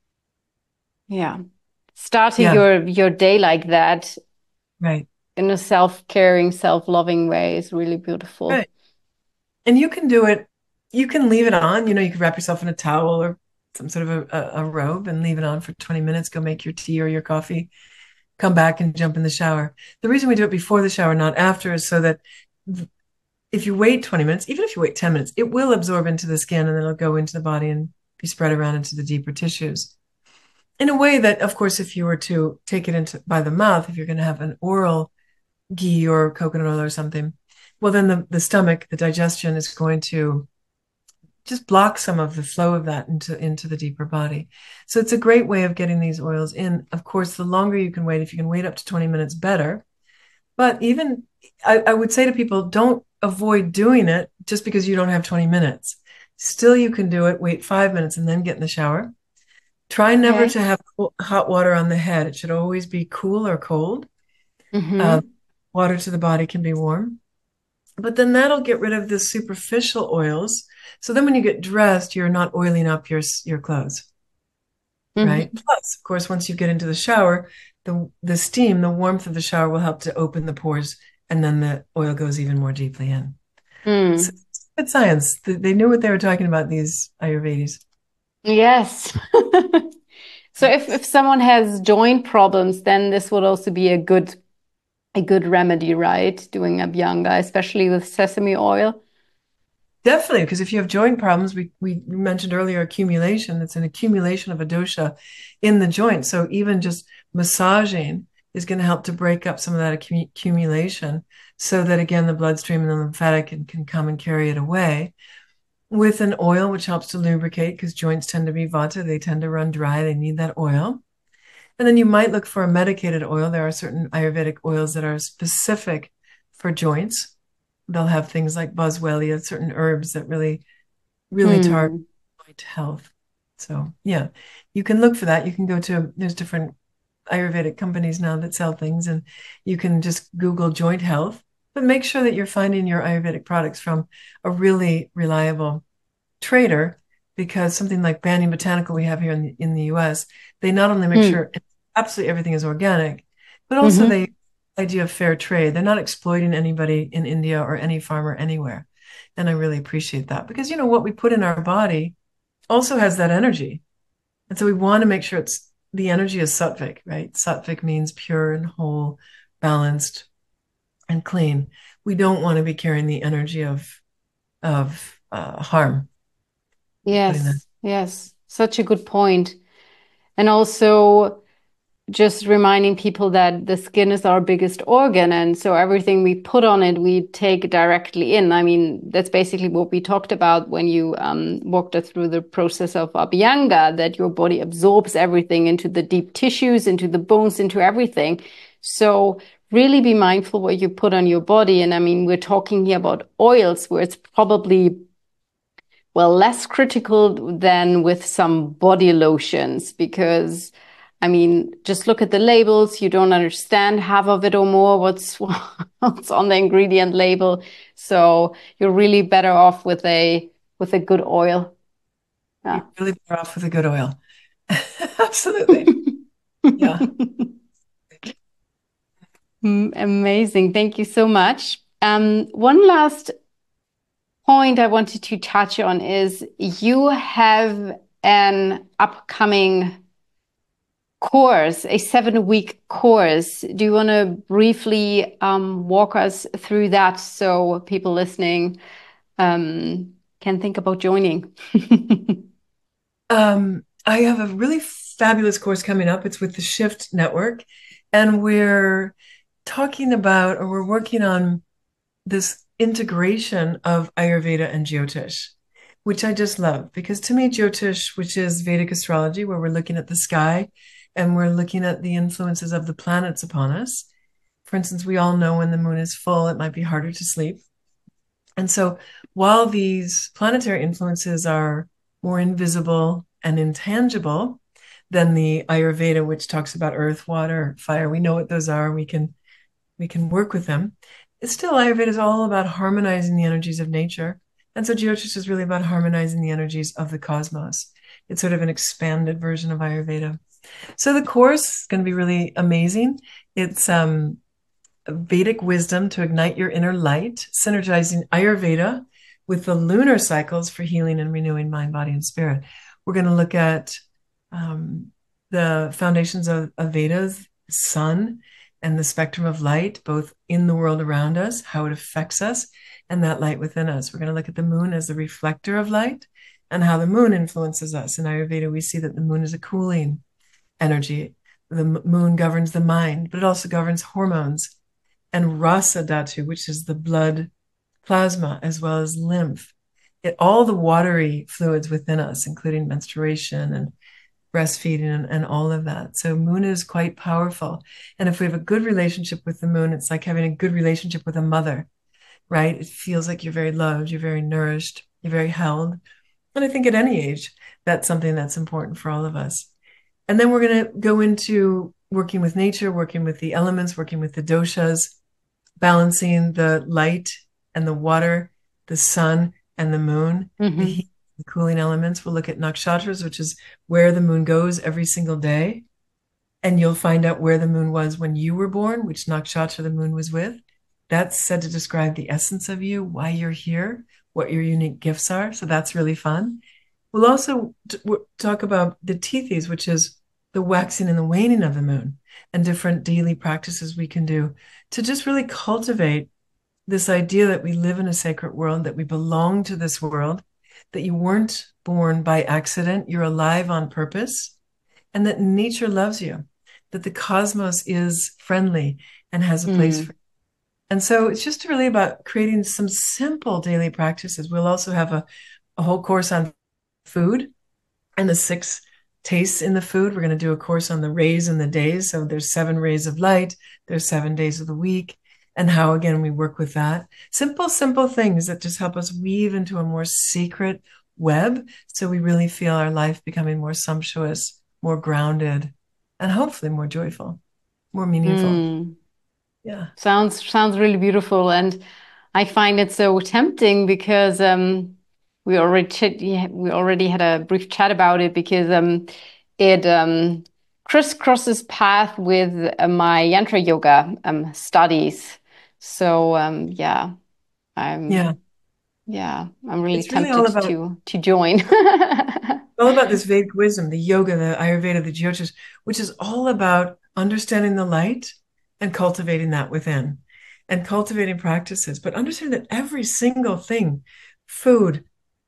Speaker 1: yeah, starting
Speaker 2: Yeah,
Speaker 1: your your day like that
Speaker 2: right,
Speaker 1: in a self-caring, self-loving way is really beautiful.
Speaker 2: right. And you can do it, you can leave it on, you know, you can wrap yourself in a towel or some sort of a, a, a robe and leave it on for twenty minutes, go make your tea or your coffee, come back and jump in the shower. The reason we do it before the shower, not after, is so that if you wait twenty minutes, even if you wait ten minutes, it will absorb into the skin and then it'll go into the body and be spread around into the deeper tissues. In a way that, of course, if you were to take it into by the mouth, if you're going to have an oral ghee or coconut oil or something, well, then the, the stomach, the digestion is going to just block some of the flow of that into, into the deeper body. So it's a great way of getting these oils in. Of course, the longer you can wait, if you can wait up to twenty minutes, better. But even I, I would say to people, don't avoid doing it just because you don't have twenty minutes. Still, you can do it, wait five minutes, and then get in the shower. Try never
Speaker 1: Okay.
Speaker 2: to have hot water on the head. It should always be cool or cold. Uh,
Speaker 1: Mm-hmm.
Speaker 2: water to the body can be warm. But then that'll get rid of the superficial oils. So then when you get dressed, you're not oiling up your, your clothes, right?
Speaker 1: Mm-hmm.
Speaker 2: Plus, of course, once you get into the shower, the, the steam, the warmth of the shower will help to open the pores, and then the oil goes even more deeply in. So
Speaker 1: Mm.
Speaker 2: it's good science. They knew what they were talking about, these Ayurvedis.
Speaker 1: Yes. So if, if someone has joint problems, then this would also be a good a good remedy, right? Doing Abhyanga, especially with sesame oil.
Speaker 2: Definitely, because if you have joint problems, we, we mentioned earlier accumulation, it's an accumulation of a dosha in the joint. So even just massaging is going to help to break up some of that accumulation so that, again, the bloodstream and the lymphatic can, can come and carry it away. With an oil, which helps to lubricate, because joints tend to be vata, they tend to run dry, they need that oil. And then you might look for a medicated oil. There are certain Ayurvedic oils that are specific for joints. They'll have things like boswellia, certain herbs that really, really target
Speaker 1: Hmm.
Speaker 2: joint health. So yeah, you can look for that. You can go to, there's different Ayurvedic companies now that sell things, and you can just Google joint health, but make sure that you're finding your Ayurvedic products from a really reliable trader, because something like Banyan Botanical we have here in the, in the U S, they not only make
Speaker 1: Hmm.
Speaker 2: sure absolutely everything is organic, but also
Speaker 1: Mm-hmm.
Speaker 2: they idea of fair trade. They're not exploiting anybody in India or any farmer anywhere. And I really appreciate that, because, you know, what we put in our body also has that energy. And so we want to make sure it's the energy is sattvic, right? Sattvic means pure and whole, balanced and clean. We don't want to be carrying the energy of of uh, harm. Putting that.
Speaker 1: Yes, yes, such a good point. And also just reminding people that the skin is our biggest organ, and so everything we put on it, we take directly in. I mean, that's basically what we talked about when you um, walked us through the process of Abhyanga, that your body absorbs everything into the deep tissues, into the bones, into everything. So really be mindful what you put on your body. And I mean, we're talking here about oils where it's probably, well, less critical than with some body lotions, because I mean, just look at the labels. You don't understand half of it or more what's what's on the ingredient label. So you're really better off with a with a good oil.
Speaker 2: Yeah. You're really better off with a good oil. Absolutely. Yeah.
Speaker 1: Amazing. Thank you so much. Um, one last point I wanted to touch on is you have an upcoming course, a seven-week course. Do you want to briefly um, walk us through that so people listening um, can think about joining?
Speaker 2: um, I have a really fabulous course coming up. It's with the Shift Network, and we're talking about, or we're working on this integration of Ayurveda and Jyotish, which I just love, because to me, Jyotish, which is Vedic astrology, where we're looking at the sky and we're looking at the influences of the planets upon us. For instance, we all know when the moon is full, it might be harder to sleep. And so while these planetary influences are more invisible and intangible than the Ayurveda, which talks about earth, water, fire, we know what those are, we can we can work with them. It's still, Ayurveda is all about harmonizing the energies of nature. And so Jyotish is really about harmonizing the energies of the cosmos. It's sort of an expanded version of Ayurveda. So the course is going to be really amazing. It's um, Vedic wisdom to ignite your inner light, synergizing Ayurveda with the lunar cycles for healing and renewing mind, body, and spirit. We're going to look at um, the foundations of, of Vedas, sun, and the spectrum of light, both in the world around us, how it affects us, and that light within us. We're going to look at the moon as the reflector of light and how the moon influences us. In Ayurveda, we see that the moon is a cooling energy. The moon governs the mind, but it also governs hormones and rasa dhatu, which is the blood plasma, as well as lymph. It, all the watery fluids within us, including menstruation and breastfeeding and, and all of that. So moon is quite powerful. And if we have a good relationship with the moon, it's like having a good relationship with a mother, right? It feels like you're very loved, you're very nourished, you're very held. And I think at any age, that's something that's important for all of us. And then we're going to go into working with nature, working with the elements, working with the doshas, balancing the light and the water, the sun and the moon, mm-hmm. the heat, the cooling elements. We'll look at nakshatras, which is where the moon goes every single day. And you'll find out where the moon was when you were born, which nakshatra the moon was with. That's said to describe the essence of you, why you're here, what your unique gifts are. So that's really fun. We'll also t- talk about the tithis, which is the waxing and the waning of the moon, and different daily practices we can do to just really cultivate this idea that we live in a sacred world, that we belong to this world, that you weren't born by accident, you're alive on purpose, and that nature loves you, that the cosmos is friendly and has a place mm. for you. And so it's just really about creating some simple daily practices. We'll also have a, a whole course on food and the six tastes in the food. We're going to do a course on the rays and the days. So there's seven rays of light, there's seven days of the week, and how, again, we work with that. Simple, simple things that just help us weave into a more sacred web. So we really feel our life becoming more sumptuous, more grounded, and hopefully more joyful, more meaningful. Mm. Yeah.
Speaker 1: Sounds, sounds really beautiful. And I find it so tempting because, um, We already ch- we already had a brief chat about it because um, it um, crisscrosses path with uh, my yantra yoga um, studies. So um, yeah, I'm
Speaker 2: yeah
Speaker 1: yeah I'm really
Speaker 2: it's
Speaker 1: tempted
Speaker 2: really about,
Speaker 1: to to join.
Speaker 2: all about this Vedic wisdom, the yoga, the Ayurveda, the Jyotish, which is all about understanding the light and cultivating that within, and cultivating practices, but understanding that every single thing, food,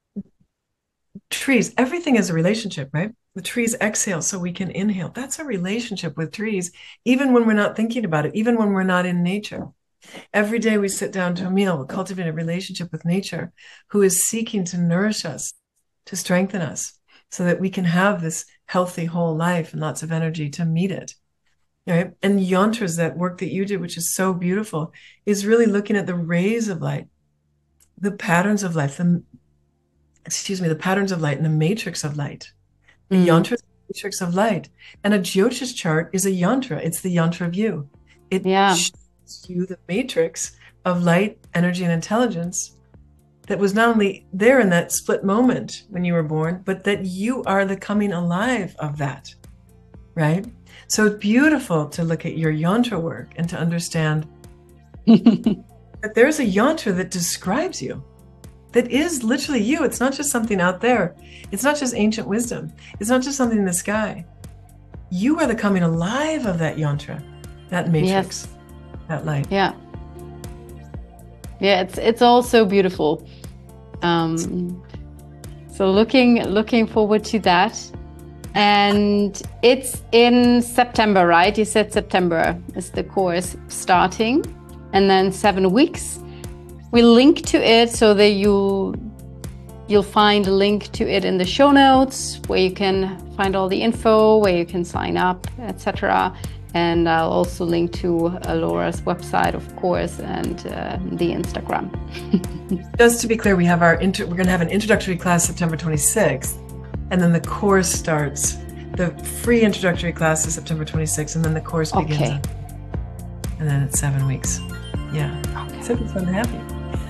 Speaker 2: trees, everything is a relationship, right? The trees exhale so we can inhale. That's a relationship with trees, even when we're not thinking about it, even when we're not in nature. Every day we sit down to a meal, we cultivate a relationship with nature who is seeking to nourish us, to strengthen us, so that we can have this healthy whole life and lots of energy to meet it. right? And yantras, that work that you do, which is so beautiful, is really looking at the rays of light, the patterns of life, the, excuse me, the patterns of light and the matrix of light. The
Speaker 1: Mm.
Speaker 2: yantra is the matrix of light. And a Jyotish chart is a yantra. It's the yantra of you. It
Speaker 1: Yeah.
Speaker 2: shows you the matrix of light, energy, and intelligence that was not only there in that split moment when you were born, but that you are the coming alive of that, right? So it's beautiful to look at your yantra work and to understand that there's a yantra that describes you, that is literally you. It's not just something out there. It's not just ancient wisdom. It's not just something in the sky. You are the coming alive of that yantra, that matrix,
Speaker 1: Yes.
Speaker 2: that light.
Speaker 1: Yeah. Yeah, it's it's all so beautiful. Um, so looking looking forward to that. And it's in September, right? You said September is the course starting, and then seven weeks. We'll link to it so that you you'll find a link to it in the show notes where you can find all the info, where you can sign up, et cetera. And I'll also link to uh, Laura's website, of course, and uh, the Instagram.
Speaker 2: Just to be clear, we have our inter- we're going to have an introductory class September twenty-sixth, and then the course starts. The free introductory class is September twenty-sixth, and then the course begins.
Speaker 1: Okay.
Speaker 2: on- And then it's seven weeks. Yeah.
Speaker 1: Okay.
Speaker 2: So it's fun to have you.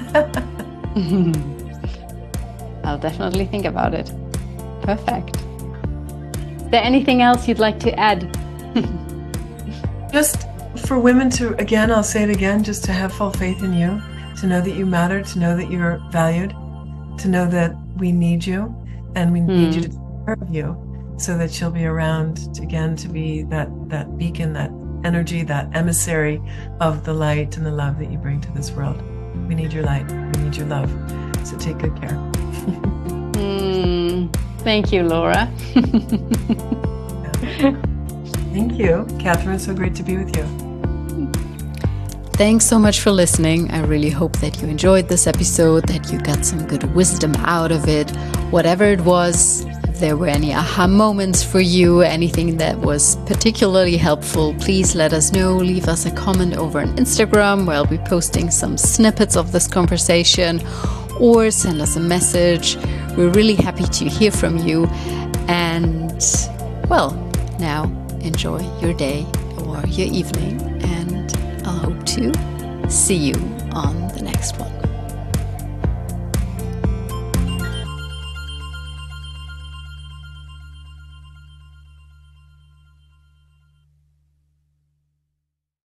Speaker 1: I'll definitely think about it. Perfect. Is there anything else you'd like to add?
Speaker 2: Just for women to, again, I'll say it again, just to have full faith in you, to know that you matter, to know that you're valued, to know that we need you, and we need you to take care of you, so that you'll be around to, again, to be that that beacon, that energy, that emissary of the light and the love that you bring to this world. We need your light. We need your love. So take good care.
Speaker 1: Mm, thank you, Laura.
Speaker 2: Thank you, Catherine. So great to be with you.
Speaker 1: Thanks so much for listening. I really hope that you enjoyed this episode, that you got some good wisdom out of it. Whatever it was, if there were any aha moments for you, anything that was particularly helpful, please let us know. Leave us a comment over on Instagram, where I'll be posting some snippets of this conversation, or send us a message. We're really happy to hear from you. And, well, now enjoy your day or your evening, and I'll hope to see you on the next one.